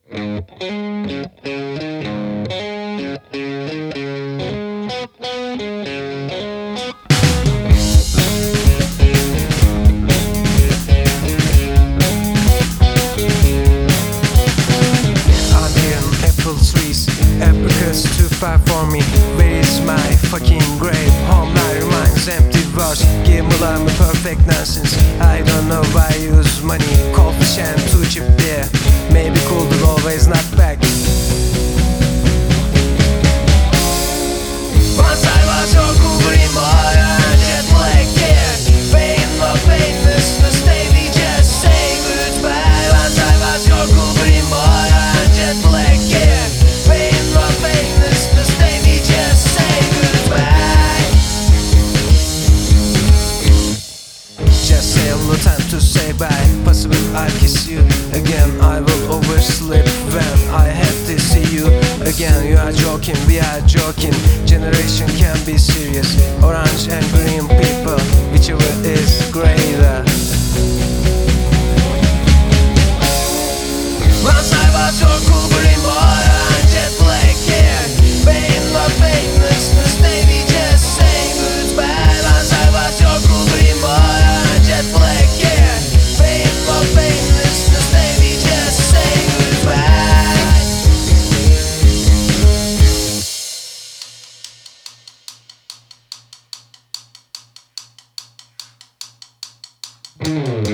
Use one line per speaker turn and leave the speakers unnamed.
Apricots too far for me. Where is my fucking grave? Home now reminds empty words. Give me perfect nonsense. I don't know why I use money. Coffee and too cheap beer. Maybe cool but always not back. Once I was your cool green boy, jet black hair. Pain, no painless, no stay, we just say goodbye. Once I was your cool green boy, jet black hair. Pain, no painless, no stay, we just say goodbye. Just say a little time to say bye. Possible I'll kiss you again. I will oversleep when I have to see you again. You are joking, we are joking. Generation can be serious. Orange and green people, whichever is greater. Once I was your cool green boy, jet black hair. Pain, no painless, no stay, we just say goodbye. Once I was your cool green boy, jet black hair. Pain, no painless, no stay, we just say goodbye.